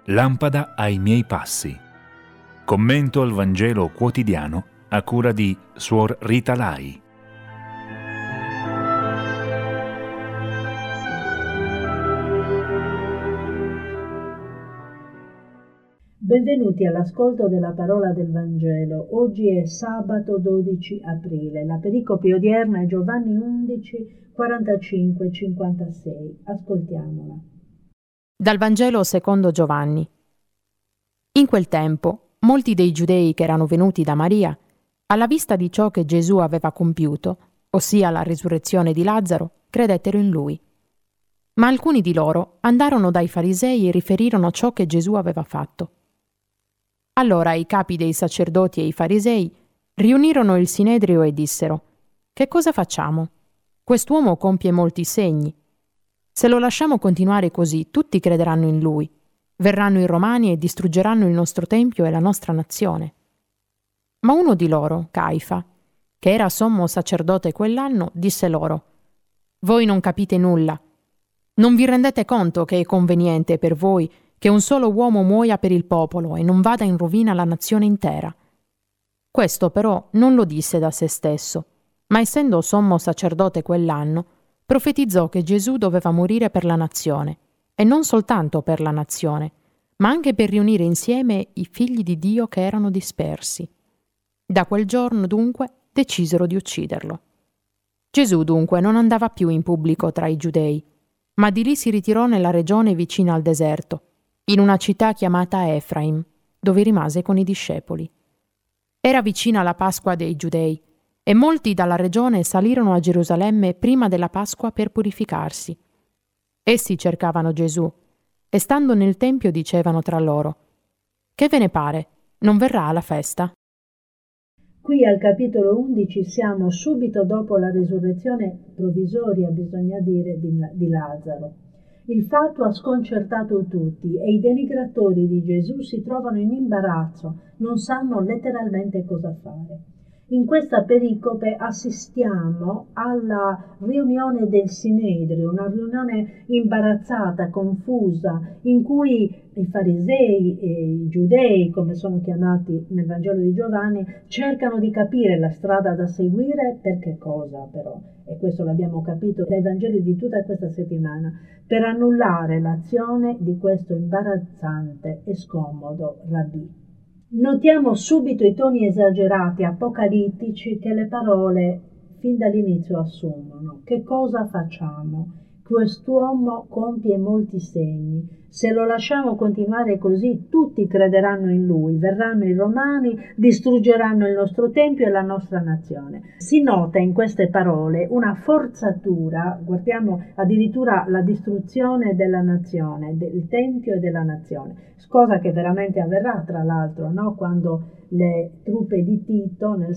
lampada ai miei passi. Commento al Vangelo quotidiano a cura di Suor Rita Lai. Benvenuti all'ascolto della parola del Vangelo. Oggi è sabato 12 aprile. La pericope odierna è Giovanni 11, 45-56. Ascoltiamola. Dal Vangelo secondo Giovanni. In quel tempo, molti dei giudei che erano venuti da Maria, alla vista di ciò che Gesù aveva compiuto, ossia la risurrezione di Lazzaro, credettero in lui. Ma alcuni di loro andarono dai farisei e riferirono ciò che Gesù aveva fatto. Allora i capi dei sacerdoti e i farisei riunirono il sinedrio e dissero: «Che cosa facciamo? Quest'uomo compie molti segni. Se lo lasciamo continuare così, tutti crederanno in lui. Verranno i Romani e distruggeranno il nostro tempio e la nostra nazione». Ma uno di loro, Caifa, che era sommo sacerdote quell'anno, disse loro: «Voi non capite nulla. Non vi rendete conto che è conveniente per voi che un solo uomo muoia per il popolo e non vada in rovina la nazione intera?» Questo però non lo disse da se stesso, ma essendo sommo sacerdote quell'anno, profetizzò che Gesù doveva morire per la nazione, e non soltanto per la nazione, ma anche per riunire insieme i figli di Dio che erano dispersi. Da quel giorno, dunque, decisero di ucciderlo. Gesù, dunque, non andava più in pubblico tra i giudei, ma di lì si ritirò nella regione vicina al deserto, in una città chiamata Efraim, dove rimase con i discepoli. Era vicina la Pasqua dei Giudei, e molti dalla regione salirono a Gerusalemme prima della Pasqua per purificarsi. Essi cercavano Gesù, e stando nel tempio dicevano tra loro: «Che ve ne pare? Non verrà alla festa?» Qui al capitolo 11 siamo subito dopo la risurrezione provvisoria, bisogna dire, di Lazzaro. Il fatto ha sconcertato tutti e i denigratori di Gesù si trovano in imbarazzo, non sanno letteralmente cosa fare. In questa pericope assistiamo alla riunione del Sinedrio, una riunione imbarazzata, confusa, in cui i farisei e i giudei, come sono chiamati nel Vangelo di Giovanni, cercano di capire la strada da seguire per che cosa però, e questo l'abbiamo capito dai Vangeli di tutta questa settimana, per annullare l'azione di questo imbarazzante e scomodo rabbì. Notiamo subito i toni esagerati, apocalittici che le parole fin dall'inizio assumono. Che cosa facciamo? Quest'uomo compie molti segni. Se lo lasciamo continuare così, tutti crederanno in lui, verranno i Romani, distruggeranno il nostro tempio e la nostra nazione. Si nota in queste parole una forzatura, guardiamo addirittura la distruzione della nazione, del tempio e della nazione, cosa che veramente avverrà tra l'altro, no? Quando le truppe di Tito nel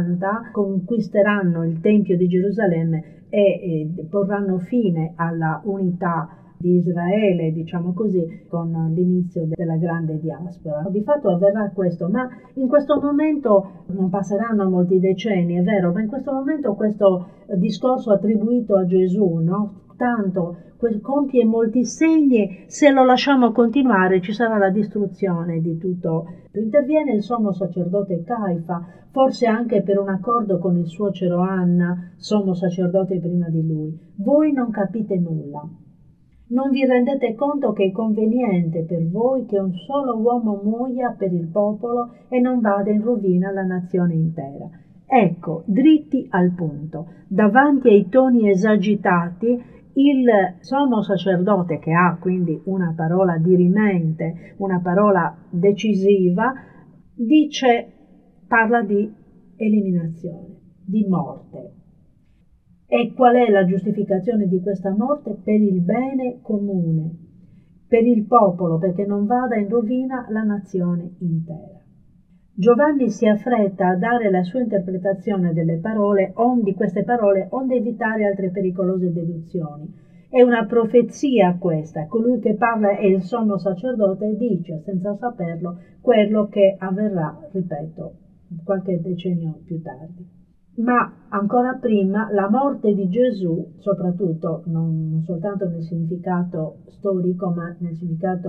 70 conquisteranno il tempio di Gerusalemme e porranno fine alla unità di Israele, diciamo così, con l'inizio della grande diaspora. Di fatto avverrà questo, ma in questo momento non passeranno molti decenni, è vero, ma in questo momento questo discorso attribuito a Gesù, no? Tanto compie molti segni, se lo lasciamo continuare ci sarà la distruzione di tutto. Interviene il sommo sacerdote Caifa, forse anche per un accordo con il suocero Anna, sommo sacerdote prima di lui. Voi non capite nulla. Non vi rendete conto che è conveniente per voi che un solo uomo muoia per il popolo e non vada in rovina la nazione intera. Ecco, dritti al punto, davanti ai toni esagitati, il sommo sacerdote, che ha quindi una parola dirimente, una parola decisiva, parla di eliminazione, di morte. E qual è la giustificazione di questa morte? Per il bene comune, per il popolo, perché non vada in rovina la nazione intera. Giovanni si affretta a dare la sua interpretazione delle parole, di queste parole, onde evitare altre pericolose deduzioni. È una profezia questa, colui che parla è il sommo sacerdote e dice, senza saperlo, quello che avverrà, ripeto, qualche decennio più tardi. Ma ancora prima la morte di Gesù, soprattutto non soltanto nel significato storico, ma nel significato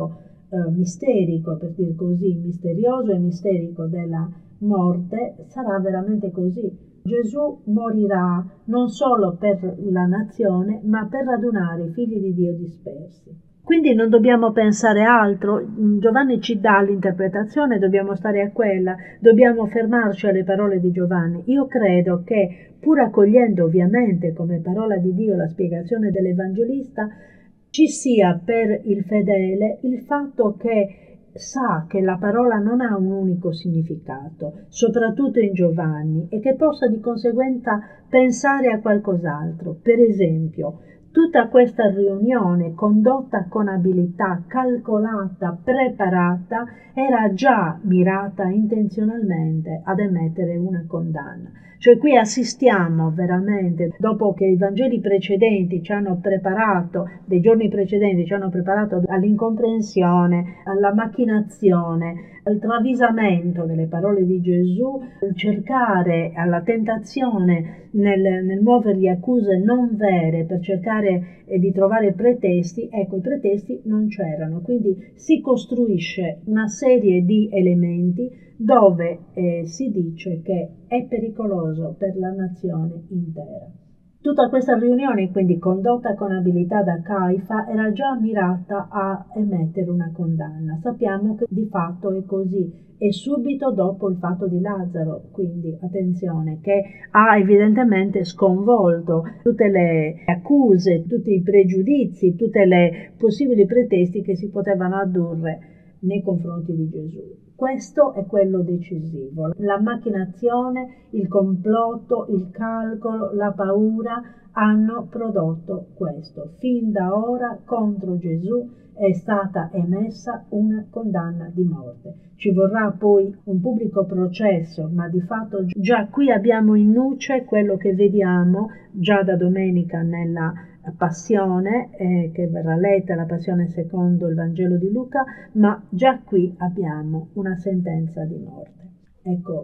misterico, per dir così, misterioso e misterico della morte, sarà veramente così. Gesù morirà non solo per la nazione, ma per radunare i figli di Dio dispersi. Quindi non dobbiamo pensare altro, Giovanni ci dà l'interpretazione, dobbiamo stare a quella, dobbiamo fermarci alle parole di Giovanni. Io credo che, pur accogliendo ovviamente come parola di Dio la spiegazione dell'Evangelista, ci sia per il fedele il fatto che sa che la parola non ha un unico significato, soprattutto in Giovanni, e che possa di conseguenza pensare a qualcos'altro. Per esempio, tutta questa riunione condotta con abilità, calcolata, preparata, era già mirata intenzionalmente ad emettere una condanna. Cioè qui assistiamo veramente, dopo che i Vangeli precedenti ci hanno preparato, dei giorni precedenti ci hanno preparato all'incomprensione, alla macchinazione, al travisamento delle parole di Gesù, al cercare, alla tentazione nel muovergli accuse non vere per cercare di trovare pretesti. Ecco, i pretesti non c'erano, quindi si costruisce una serie di elementi dove si dice che è pericoloso per la nazione intera. Tutta questa riunione, quindi condotta con abilità da Caifa, era già mirata a emettere una condanna. Sappiamo che di fatto è così, e subito dopo il fatto di Lazzaro, quindi attenzione, che ha evidentemente sconvolto tutte le accuse, tutti i pregiudizi, tutte le possibili pretesti che si potevano addurre nei confronti di Gesù. Questo è quello decisivo. La macchinazione, il complotto, il calcolo, la paura hanno prodotto questo. Fin da ora contro Gesù è stata emessa una condanna di morte. Ci vorrà poi un pubblico processo, ma di fatto già qui abbiamo in nuce quello che vediamo già da domenica nella passione, che verrà letta, la passione secondo il Vangelo di Luca, ma già qui abbiamo una sentenza di morte. Ecco,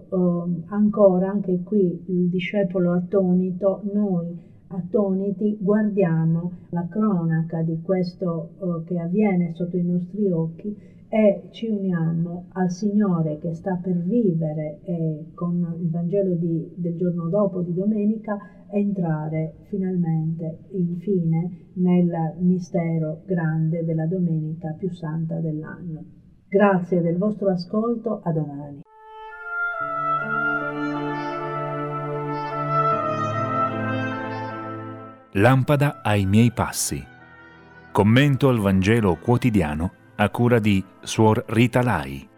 ancora anche qui il discepolo attonito, noi attoniti guardiamo la cronaca di questo che avviene sotto i nostri occhi e ci uniamo al Signore che sta per vivere e con il Vangelo del giorno dopo, di domenica, entrare finalmente, infine, nel mistero grande della domenica più santa dell'anno. Grazie del vostro ascolto, a domani. Lampada ai miei passi. Commento al Vangelo quotidiano a cura di Suor Rita Lai.